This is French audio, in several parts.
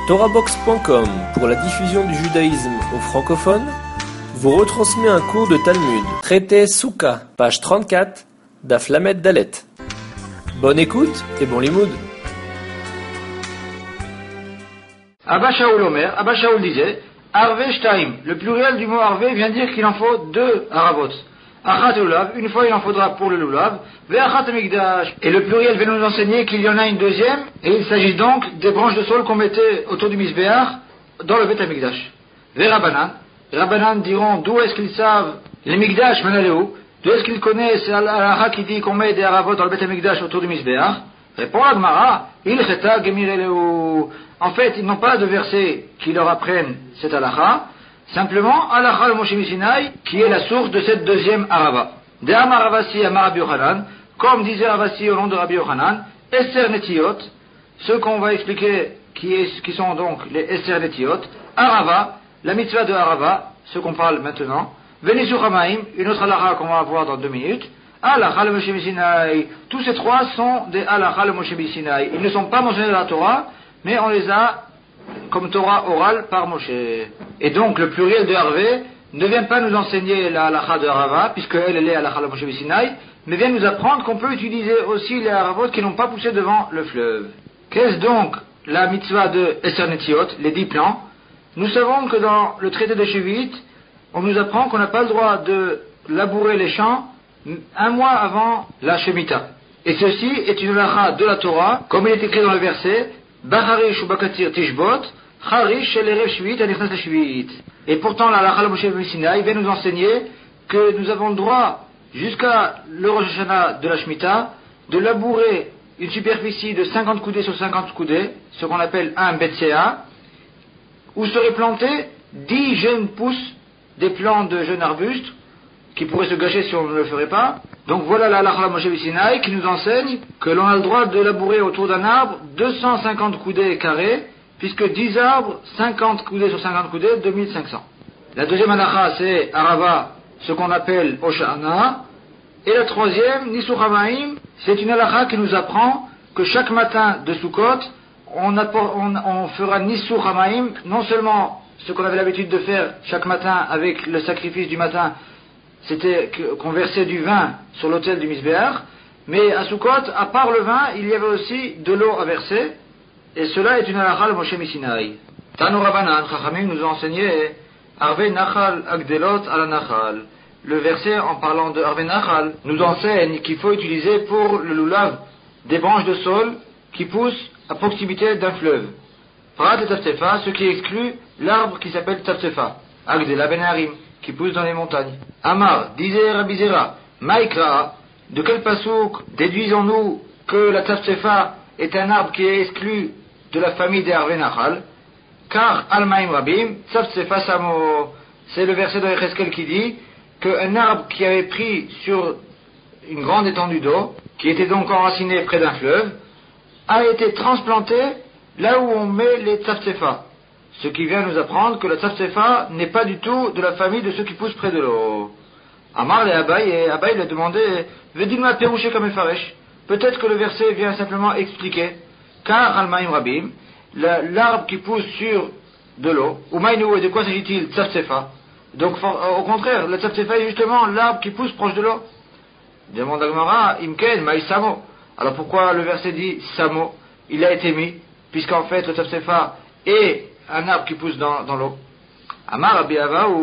TorahBox.com, pour la diffusion du judaïsme aux francophones, vous retransmet un cours de Talmud, traité Souka, page 34, Daf Lamed Dalet. Bonne écoute et bon limoud. Abba Shaul Omer, Abba Shaul disait, Arve Shtaim, le pluriel du mot Arve vient dire qu'il en faut deux Arabot. Achat Lulav, une fois il en faudra pour le Lulav, Ve'achat Mikdash. Et le pluriel vient nous enseigner qu'il y en a une deuxième, et il s'agit donc des branches de saule qu'on mettait autour du Misbéach dans le Beth HaMikdash. Ve'Rabanan, Rabbanan diront d'où est-ce qu'ils savent les Mikdash Manaleu, d'où est-ce qu'ils connaissent l'Alaha qui dit qu'on met des Aravot dans le Beth HaMikdash autour du Misbéach. Répond la Gemara, il cheta gemireleu. En fait, ils n'ont pas de verset qui leur apprennent cette Alaha. Simplement, Alacha le Moshe Sinai, qui est la source de cette deuxième Arava. De Amar Ravasi Amar Rabbi Yochanan, comme disait Ravasi au nom de Rabbi Yochanan, Esser Netiot, ceux qu'on va expliquer qui sont donc les Esser Netiot, Arava, la mitzvah de Arava, ce qu'on parle maintenant, Venisur Hamaim, une autre Alacha qu'on va voir dans 2 minutes, Alacha le Moshe Sinai. Tous ces trois sont des Alacha le Moshe Sinai. Ils ne sont pas mentionnés dans la Torah, mais on les a comme Torah orale par Moshe. Et donc le pluriel de Harvé ne vient pas nous enseigner la halakha de Harava, puisqu'elle est halakha de Moshe Sinai, mais vient nous apprendre qu'on peut utiliser aussi les haravot qui n'ont pas poussé devant le fleuve. Qu'est-ce donc la mitzvah de Esser Netiot, les 10 plans? Nous savons que dans le traité de Shevit, on nous apprend qu'on n'a pas le droit de labourer les champs 1 mois avant la Shemitah. Et ceci est une halakha de la Torah, comme il est écrit dans le verset Bacharish ou Bakatir Tishbot, Charish Shel Erev Shvit Anichnas Shvit. Et pourtant, la halakha de Moshe Sinai vient nous enseigner que nous avons le droit, jusqu'à le Rosh Hashanah de la Shemitah, de labourer une superficie de 50 coudées sur 50 coudées, ce qu'on appelle un Betsea, où seraient plantés 10 jeunes pousses des plants de jeunes arbustes, qui pourraient se gâcher si on ne le ferait pas. Donc voilà la halakha de Moshe Sinai qui nous enseigne que l'on a le droit de labourer autour d'un arbre 250 coudées carrés, puisque 10 arbres, 50 coudées sur 50 coudées, 2500. La deuxième halakha, c'est Arava, ce qu'on appelle Oshana. Et la troisième, Nisur Hamaim, c'est une halakha qui nous apprend que chaque matin de Sukkot, on fera Nisur Hamaim, non seulement ce qu'on avait l'habitude de faire chaque matin avec le sacrifice du matin, c'était qu'on versait du vin sur l'autel du Misbéach, mais à Sukkot, à part le vin, il y avait aussi de l'eau à verser, et cela est une halakha de Moshe Sinai. Tanu Rabbanan, Chachamim nous a enseigné Arve Nachal Agdelot ala Nachal. Le verset en parlant de Arve Nachal nous enseigne qu'il faut utiliser pour le lulav des branches de saule qui poussent à proximité d'un fleuve. Prat et Tzaftefa, ce qui exclut l'arbre qui s'appelle Tzaftefa, Agdela Ben Harim, qui pousse dans les montagnes. Amar, disait Rabbi Zera, Maïkra, de quel pasouk déduisons-nous que la Tzaftefa est un arbre qui est exclu de la famille des Arve Nachal? Car Almaim Rabim, Tzaftefa Samo, c'est le verset de Yecheskel qui dit qu'un arbre qui avait pris sur une grande étendue d'eau, qui était donc enraciné près d'un fleuve, a été transplanté là où on met les Tzaftefa. Ce qui vient nous apprendre que la Tzaftefa n'est pas du tout de la famille de ceux qui poussent près de l'eau. Amar et Abaye lui a demandé Vedilma Perouché comme Faresh. Peut-être que le verset vient simplement expliquer car Almaim Rabim, l'arbre qui pousse sur de l'eau, ou Maïnou, et de quoi s'agit-il? Tzaftefa. Donc au contraire, la Tzaftefa est justement l'arbre qui pousse proche de l'eau. Demande Agmara, Imken, Maï Samo. Alors pourquoi le verset dit Samo? Il a été mis, puisqu'en fait le Tzaftefa est un arbre qui pousse dans l'eau. Amar Rabbi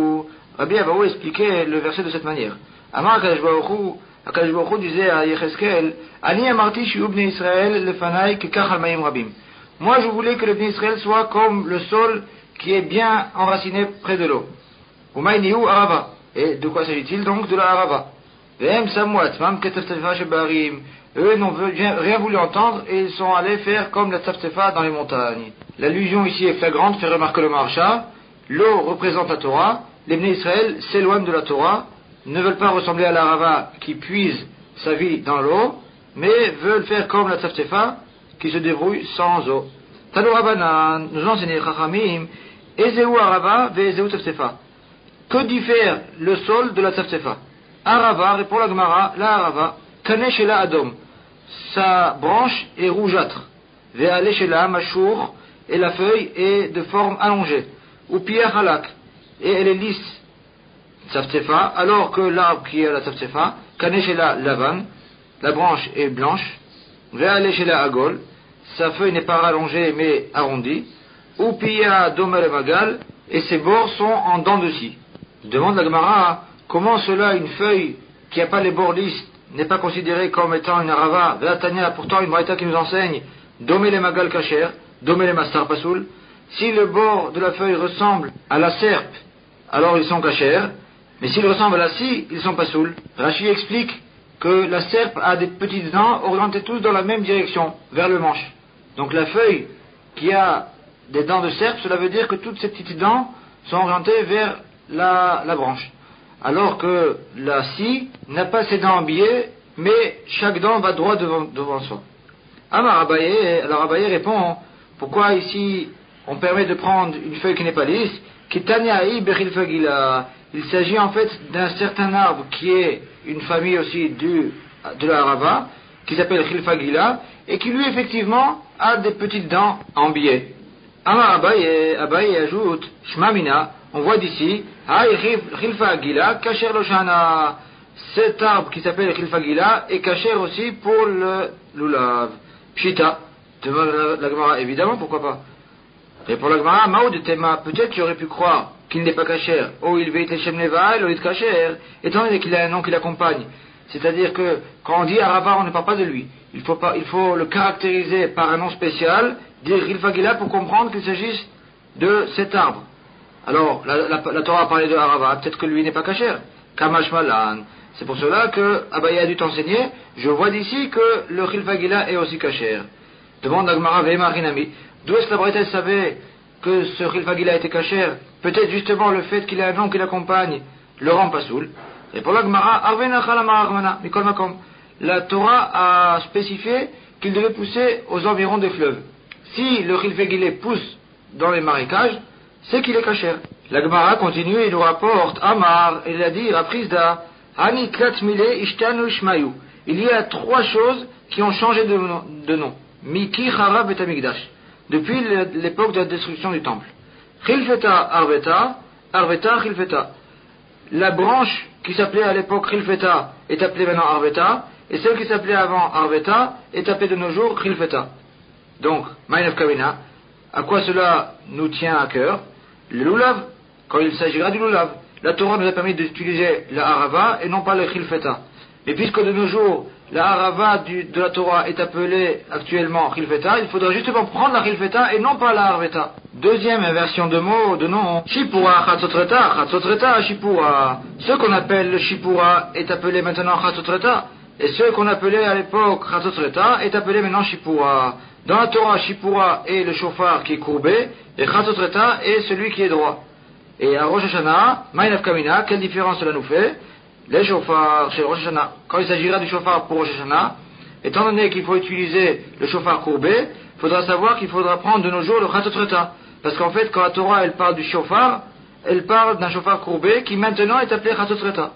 Avaou expliquait le verset de cette manière. Amar Akadosh Baruch Hu disait à Yecheskel, Ani amarti shiu bnei Israël lefanai kekach almaim rabim. Moi je voulais que le bnei Israël soit comme le sol qui est bien enraciné près de l'eau. Umaynihu arava. Et de quoi s'agit-il donc? De la arava. Vehem samouat mam ketaftefa shebarim. Eux n'ont rien voulu entendre et ils sont allés faire comme la Tzaftefa dans les montagnes. L'allusion ici est flagrante, fait remarquer le Maharsha. L'eau représente la Torah. Les Bnei Israël s'éloignent de la Torah, ne veulent pas ressembler à l'Arava qui puise sa vie dans l'eau, mais veulent faire comme la Tzaftefa qui se débrouille sans eau. Tanu Rabbanan nous enseigne Chachamim, Ezeu Arava ve Ezeu Tzaftefa. Que diffère le sol de la Tzaftefa? Arava, répond la Gemara, la Arava, Kaneh Shela Adom. Sa branche est rougeâtre. Ve'ale Shela Machour, et la feuille est de forme allongée. Ou pia halak, et elle est lisse, tzaftefa, alors que l'arbre qui est la tzaftefa, kaneshela lavan, la branche est blanche, ve'aleshela agol, sa feuille n'est pas rallongée mais arrondie, ou pia domer magal, et ses bords sont en dents de scie. Demande la Gemara, comment cela, une feuille qui n'a pas les bords lisses, n'est pas considérée comme étant une arava, ve'atania, pourtant une braïta qui nous enseigne, domer les magal kacher, domer les mastar pasoul. Si le bord de la feuille ressemble à la serpe, alors ils sont kachers, mais s'ils ressemblent à la scie, ils sont pasoul. Rashi explique que la serpe a des petites dents orientées tous dans la même direction, vers le manche. Donc la feuille qui a des dents de serpe, cela veut dire que toutes ces petites dents sont orientées vers la branche. Alors que la scie n'a pas ses dents embillées, mais chaque dent va droit devant soi. Amar Abaye, alors Abaye répond, pourquoi ici on permet de prendre une feuille qui n'est pas lisse? Il s'agit en fait d'un certain arbre qui est une famille aussi de la Harava, qui s'appelle Khilfagila, et qui lui effectivement a des petites dents embillées. Amar Abaye ajoute, Shmamina, on voit d'ici, Khilfagila, Kacher Loshana. Cet arbre qui s'appelle Khilfagila est Kacher aussi pour le lulav. Pshita, demande la Gemara, évidemment, pourquoi pas? Et pour la Gemara, Maoud Tema, peut-être tu aurais pu croire qu'il n'est pas kacher, oh il veut Shem Neval, oh il est kacher, étant donné qu'il a un nom qui l'accompagne. C'est-à-dire que quand on dit Arava, on ne parle pas de lui. Il faut le caractériser par un nom spécial, dire Khilfagila pour comprendre qu'il s'agisse de cet arbre. Alors, la Torah a parlé de Arava, peut-être que lui n'est pas kacher. Kamash Malan. C'est pour cela que Abaye a dû t'enseigner, je vois d'ici que le Khilfagila est aussi kacher. Demande la Gemara Vehema Rinami. D'où est-ce que la Braïta savait que ce Khilfagila était kacher? Peut-être justement le fait qu'il a un nom qui l'accompagne le rend pasoul. Et pour la Gemara, la Torah a spécifié qu'il devait pousser aux environs des fleuves. Si le Khilfagila pousse dans les marécages, c'est qu'il est kacher. La Gemara continue et nous rapporte Amar, il a dit Raprisda, Hani Klatmile Ishtanu Shmayu. Il y a trois choses qui ont changé de nom. Miki Chara Betamikdash. Depuis l'époque de la destruction du temple. Khilfeta Arveta, Arveta Khilfeta. La branche qui s'appelait à l'époque Khilfeta est appelée maintenant Arveta, et celle qui s'appelait avant Arveta est appelée de nos jours Khilfeta. Donc, Maïnef Kavina, à quoi cela nous tient à cœur? Le lulav, quand il s'agira du lulav. La Torah nous a permis d'utiliser la Harava et non pas le Khilfeta. Et puisque de nos jours, la Harava de la Torah est appelée actuellement Khilfeta, il faudra justement prendre la Khilfeta et non pas la Harveta. Deuxième inversion de mots, de nom, Shipura, Chatzotreta, Chatzotreta, Shipura. Ce qu'on appelle le Shipura est appelé maintenant Chatzotreta, et ce qu'on appelait à l'époque Chatzotreta est appelé maintenant Shipura. Dans la Torah, Shipura est le chauffard qui est courbé, et Chatzotreta est celui qui est droit. Et à Rosh Hashanah, Ma'inav Kamina, quelle différence cela nous fait? Les chauffards chez Rosh Hashanah, quand il s'agira du chauffard pour Rosh Hashanah, étant donné qu'il faut utiliser le chauffard courbé, il faudra savoir qu'il faudra prendre de nos jours le Chatzotreta. Parce qu'en fait, quand la Torah elle parle du chauffard, elle parle d'un chauffard courbé qui maintenant est appelé Chatzotreta.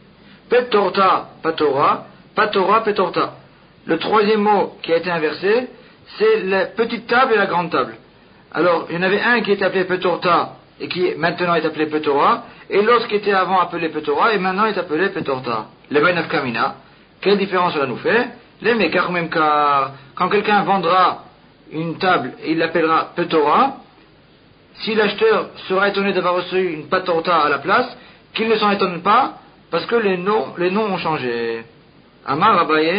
Petorta, Patora, Patora, Petorta. Le troisième mot qui a été inversé, c'est la petite table et la grande table. Alors, il y en avait un qui était appelé Petorta, et qui maintenant est appelé Petora, et l'autre qui était avant appelé Petora, et maintenant est appelé Petorta. Les Bainaf Kamina, quelle différence cela nous fait? Les Mekar Memkar, quand quelqu'un vendra une table et il l'appellera Petora, si l'acheteur sera étonné d'avoir reçu une Patorta à la place, qu'il ne s'en étonne pas, parce que les noms ont changé. Amar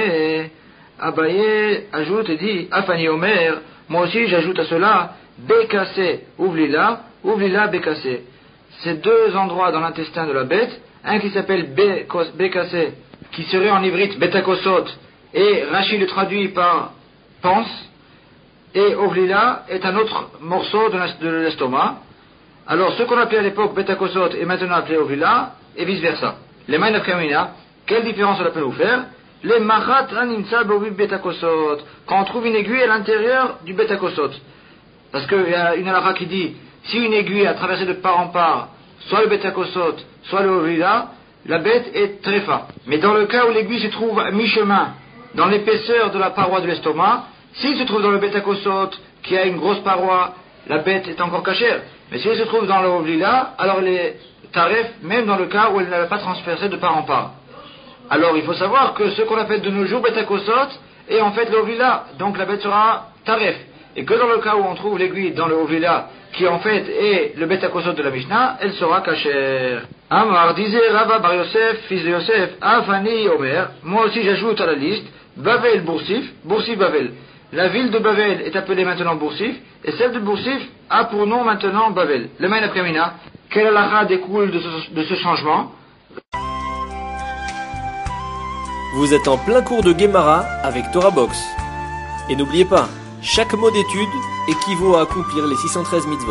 Abaye ajoute et dit, Afani Omer, moi aussi j'ajoute à cela, Bekase, Ouvlila, Bekase. Ces deux endroits dans l'intestin de la bête, un qui s'appelle Bekase, qui serait en ivrite Betakosot, et Rachid le traduit par pense, et Ovlila est un autre morceau de l'estomac. Alors ce qu'on appelait à l'époque Betakosot est maintenant appelé Ovlila, et vice versa. Les Maïnaf Kamina, quelle différence cela peut nous faire? Les Marat Ranimsa Bovi Betakosot, quand on trouve une aiguille à l'intérieur du Betakosot. Parce qu'il y a une halakha qui dit, si une aiguille a traversé de part en part, soit le Betakosot, soit le Ovlila, la bête est tréfa. Mais dans le cas où l'aiguille se trouve à mi-chemin, dans l'épaisseur de la paroi de l'estomac, s'il se trouve dans le Betakosot, qui a une grosse paroi, la bête est encore cachère. Mais si elle se trouve dans le Ovlila, alors elle est taref, même dans le cas où elle n'avait pas transpercé de part en part. Alors il faut savoir que ce qu'on appelle de nos jours bête akosot est en fait le Ovlila, donc la bête sera taref. Et que dans le cas où on trouve l'aiguille dans le Ovlila, qui en fait est le bête akosot de la Mishnah, elle sera cachère. Amar disait Rava Bar Yosef, fils de Yosef, Afani Omer, moi aussi j'ajoute à la liste, Bavel Boursif, Boursif Bavel. La ville de Bavel est appelée maintenant Boursif, et celle de Boursif a pour nom maintenant Bavel. Le Maïn Apremina, quelle halakha découle de ce changement? Vous êtes en plein cours de Gemara avec Torah Box. Et n'oubliez pas, chaque mot d'étude équivaut à accomplir les 613 mitzvot.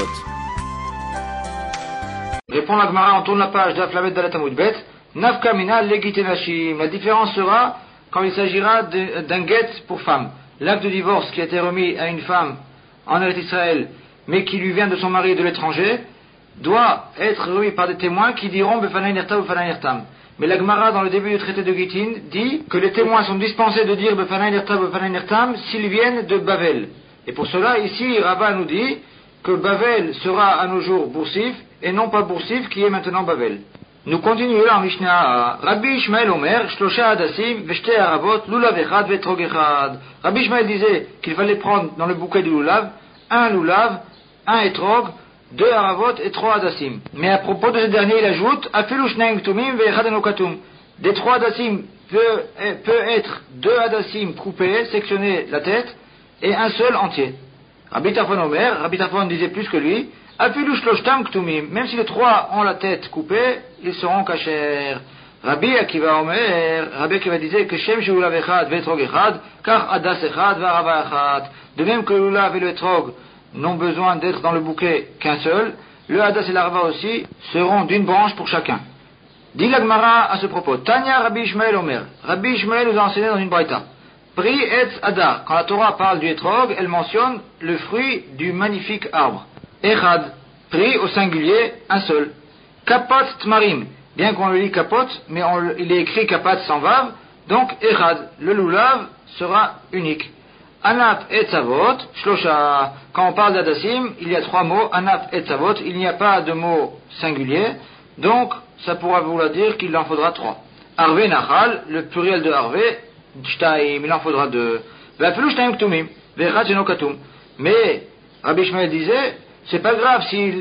Répond la Gemara, on tourne la page d'Aflamet Dalet Amud Bet. Nafka mina legitenashim. La différence sera quand il s'agira d'un get pour femme. L'acte de divorce qui a été remis à une femme en Eretz Israël, mais qui lui vient de son mari de l'étranger, doit être remis par des témoins qui diront Befanai Nirtam ou Befanai Nirtam. Mais la Gemara, dans le début du traité de Gittin, dit que les témoins sont dispensés de dire Befanai Nirtam ou Befanai Nirtam s'ils viennent de Bavel. Et pour cela, ici, Rabba nous dit que Bavel sera à nos jours Boursif, et non pas Boursif qui est maintenant Bavel. Nous continuons en Mishnah. Rabbi Ishmael Omer, Shlosha Adasim, Veshte Aravot, Lulav Echad, Vetrog Echad. Rabbi Ishmael disait qu'il fallait prendre dans le bouquet du Lulav, un Lulav, un Etrog, 2 Aravot et 3 Adasim. Mais à propos de ce dernier, il ajoute, Afilu Shneim Ktumim Ve'echad Enokatum. Des 3 Adasim peut être 2 Adasim coupés, sectionnés la tête, et un seul entier. Rabbi Tarfon Omer, Rabbi Tarfon disait plus que lui, Afilu Shloshtam Ktumim, même si les 3 ont la tête coupée, ils seront cachers. Rabbi Akiva Omer, Rabbi Akiva disait que Shem Shulav Echad Vetrog Echad, car Adas Echad Varava Echad. De même que le Lulav et le Etrog n'ont besoin d'être dans le bouquet qu'un seul, le Adas et l'Arava aussi seront d'une branche pour chacun. Dit la Gemara à ce propos, Tanya Rabbi Ishmael Omer, Rabbi Ishmael nous a enseigné dans une braïta. Pri Etz Adar, quand la Torah parle du Etrog, elle mentionne le fruit du magnifique arbre. Echad, pri au singulier, un seul. Kapot Tmarim, bien qu'on le lit Kapot, mais il est écrit Kapat sans vav, donc Echad, le Lulav sera unique. Anaf et Tzavot, Shlosha, quand on parle d'Adassim, il y a 3 mots, Anaf et Tzavot, il n'y a pas de mot singulier, donc ça pourra vouloir dire qu'il en faudra 3. Arve Nachal, le pluriel de Arve, Shtaim, il en faudra 2. Ve'afilu Shtaim Ktumim, Ve'echad Sheno Katum. Mais Rabbi Ishmael disait, c'est pas grave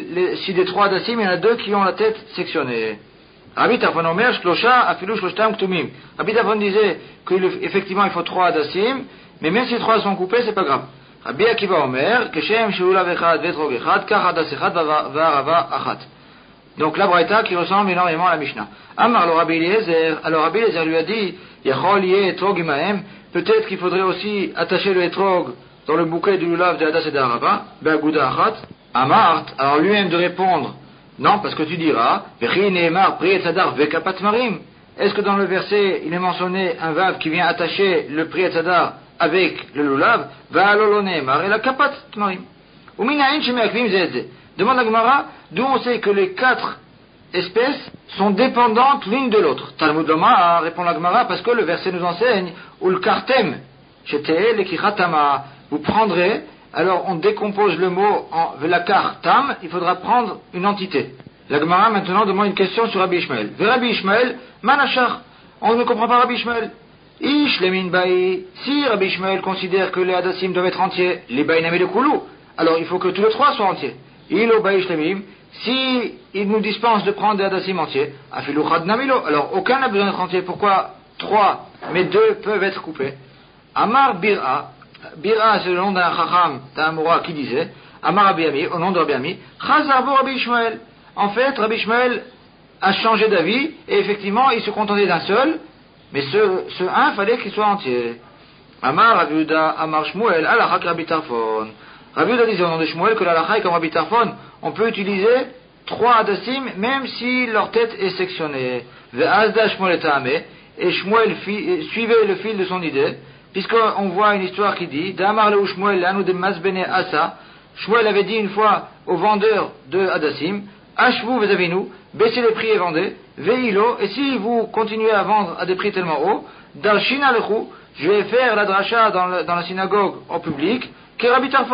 si des 3 Adassim, il y en a 2 qui ont la tête sectionnée. Rabbi Tarfon Omer, Shlosha, Afilu Shloshtam Ktumim. Rabbi Tarfon disait qu'effectivement il faut 3 Adassim, mais même si les 3 sont coupés, c'est pas grave. Rabbi Akiva Omer, Keshem Shulav Echad Vetrog Echad, Kar Adas Echad Varava Achat. Donc la braïta qui ressemble énormément à la Mishnah. Amar le Rabbi Eliezer, alors Rabbi Eliezer lui a dit, Yachol Yeh Etrog Imahem, peut-être qu'il faudrait aussi attacher le Etrog dans le bouquet du Lulav de Adas et d'Arava, Be'aguda Achat. Amart, alors lui-même de répondre, non, parce que tu diras, Vechi Nehemar Pri Etzadar Vekapat Marim. Est-ce que dans le verset, il est mentionné un vav qui vient attacher le Pri Etzadar avec le Lulav, Va'alolo Nehemar et la Kapat Marim. Ou Minaïn Shemeakvim Zedze. Demande la Gemara, d'où on sait que les 4 espèces sont dépendantes l'une de l'autre. Talmud Loma répond la Gemara parce que le verset nous enseigne, ou le kartem, Shete'el et Kichatama, vous prendrez. Alors on décompose le mot en velakar tam, il faudra prendre une entité. La Gemara maintenant demande une question sur Rabbi Ishmael. Rabbi Ishmael, manachar, on ne comprend pas Rabbi Ishmael. Ish lemin ba'i, si Rabbi Ishmael considère que les hadassim doivent être entiers, les baïnami de koulou, alors il faut que tous les 3 soient entiers. Ilo ba'i shlemim, si il nous dispense de prendre des hadassim entiers, afilu chad namilo, alors aucun n'a besoin d'être entier. Pourquoi 3, mais 2 peuvent être coupés? Amar bir'a, Bira, c'est le nom d'un chacham, d'un Amoura qui disait, Amar Rabbi Ami, au nom de Rabbi Ami, Chazarbo Rabbi Ishmael. En fait, Rabbi Ishmael a changé d'avis, et effectivement, il se contentait d'un seul, mais ce un, fallait qu'il soit entier. Amar Rabbi Uda, Amar Shmuel, Alachak Rabbi Tarfon. Rabbi Uda disait au nom de Shmuel que l'Alachak comme Rabbi Tarfon, on peut utiliser 3 hadassim, même si leur tête est sectionnée. Ve'azda Shmuel et et Shmuel suivait le fil de son idée, puisqu'on voit une histoire qui dit, Damar le Shmuel l'anu de Masbene Asa, Shmuel avait dit une fois aux vendeurs de Hadassim, Ashvu vezavinu, baissez les prix et vendez, Veilo, et si vous continuez à vendre à des prix tellement hauts, Darshina lechu, je vais faire la dracha dans la synagogue en public, que Rabbi Tarfon,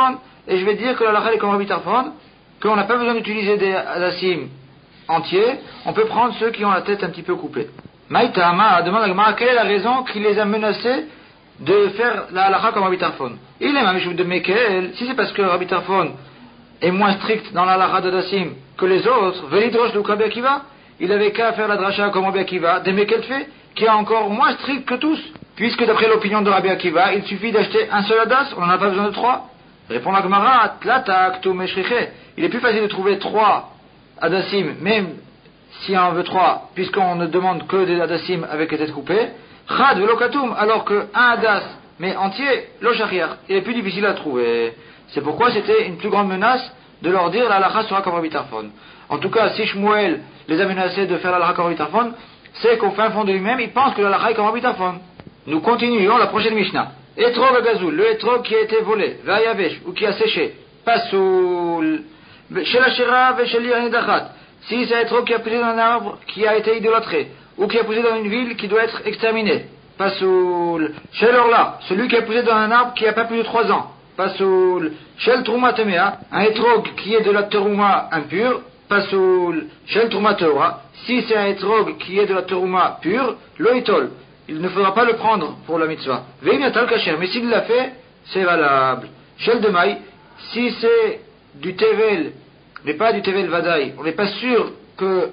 et je vais dire que la halakha est comme Rabbi Tarfon, qu'on n'a pas besoin d'utiliser des hadassim entiers, on peut prendre ceux qui ont la tête un petit peu coupée. Maïtama demande à Gemara quelle est la raison qui les a menacés de faire la halakha comme Rabbi Tarfon. Il est même de Mekel, si c'est parce que Rabbi Tarfon est moins strict dans la halakha d'Adassim que les autres, Velidrosh de Rabbi Akiva, il avait qu'à faire la dracha comme Rabbi Akiva, des Mekel fait, qui est encore moins strict que tous, puisque d'après l'opinion de Rabbi Akiva, il suffit d'acheter un seul hadas, on n'en a pas besoin de 3. Répond la Gemara, Tlatak tu meshriche. Il est plus facile de trouver 3 hadassim, même si on veut 3, puisqu'on ne demande que des hadassim avec les têtes coupées. Chad velo katum, alors que un hadas, mais entier, lo shachriach, il est plus difficile à trouver. C'est pourquoi c'était une plus grande menace de leur dire la halakha sera comme Rabbi Tarfon. En tout cas, si Shmuel les a menacés de faire la halakha comme Rabbi Tarfon, c'est qu'au fin fond de lui-même, il pense que la halakha est comme Rabbi Tarfon. Nous continuons la prochaine Mishnah. Etrog agazoul, le etrog qui a été volé, vayavesh, ou qui a séché, pasoul, chez la shira, chez l'irnedachat. Si c'est un etrog qui a poussé dans un arbre qui a été idolâtré, ou qui a poussé dans une ville qui doit être exterminée, pasoul, chez l'orla, celui qui a poussé dans un arbre qui n'a pas plus de 3 ans, pasoul, chez le trouma temea, un etrog qui est de la terouma impure, pasoul, chez le trouma teora. Si c'est un etrog qui est de la terouma pure, loitol, il ne faudra pas le prendre pour la mitzvah. Veinatal kasher, mais s'il l'a fait, c'est valable. Shel de maï, si c'est du tevel, mais pas du tevel vadaï, on n'est pas sûr que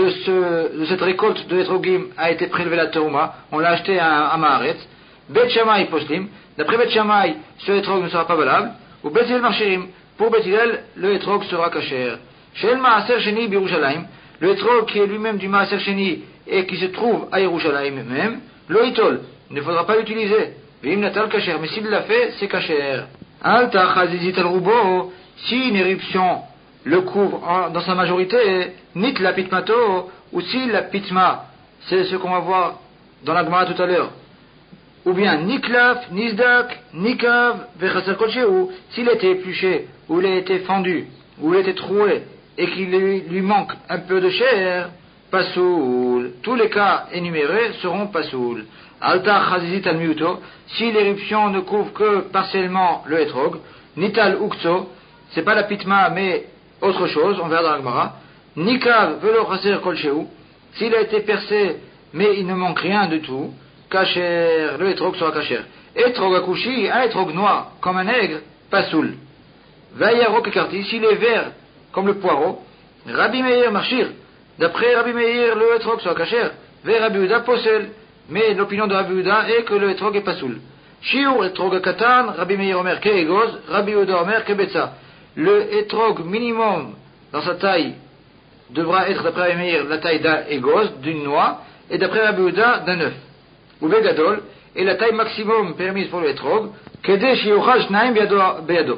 de cette récolte de etrogim a été prélevé la terouma, on l'a acheté à Maaretz. Bet Shammai poslim, d'après Bet Shammai, ce etrog ne sera pas valable. Ou Bet Hillel marcherim, pour Bet Hillel, le etrog sera kasher. Shel maaser sheni b'Yerushalayim, le etrog qui est lui-même du maaser sheni et qui se trouve à Yerushalayim même, Loitol, il ne faudra pas l'utiliser. Vim natal kasher, mais s'il l'a fait, c'est kasher. Alta chazizit al rubo, si une éruption le couvre dans sa majorité, nit la pitmato, ou si la pitma, c'est ce qu'on va voir dans la Gemara tout à l'heure, ou bien niklaf, nizdak, nikav, vechasar kolcheu, s'il a été épluché, ou il a été fendu, ou il a été troué, et qu'il lui manque un peu de chair, pasoul. Tous les cas énumérés seront pasoul. Alta chazizit al miuto, si l'éruption ne couvre que partiellement le etrog, nital ukso, c'est pas la pitma mais autre chose, on verra dans la Gemara, nikav velo chaser kolcheu, s'il a été percé mais il ne manque rien du tout, kacher, le etrog sera kacher. Etrog akushi, un etrog noir, comme un nègre, pasoul. Vayarok ekarti, s'il est vert, comme le poireau, Rabbi Meir marchir, d'après Rabbi Meir, le etrog sera kasher, vers Rabbi Uda posel, mais l'opinion de Rabbi Uda est que le etrog est pasoul. Shiur etrog katan, Rabbi Meir omer ke egoz, Rabbi Uda omer ke betza. Le etrog minimum dans sa taille devra être, d'après Rabbi Meir, la taille d'un egoz, d'une noix, et d'après Rabbi Uda, d'un œuf. Ou vegadol, et la taille maximum permise pour le etrog, kede shiuchal shnaim beado.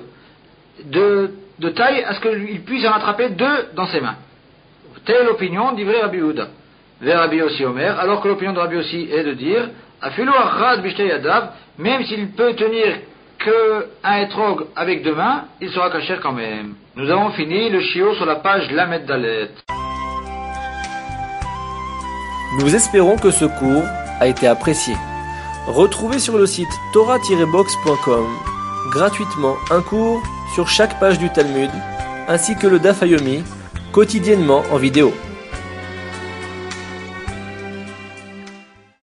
De taille à ce qu'il puisse en attraper 2 dans ses mains. Telle l'opinion d'Ivré Rabbi Yehuda. Vers Rabbi Yossi Omer, alors que l'opinion de Rabbi Yossi est de dire, Afilo achad bishtei yadav, même s'il peut tenir qu'un etrog avec 2 mains, il sera kasher quand même. Nous avons fini le shiur sur la page Lamed Dalet. Nous espérons que ce cours a été apprécié. Retrouvez sur le site torah-box.com gratuitement un cours sur chaque page du Talmud, ainsi que le Daf Yomi, quotidiennement en vidéo.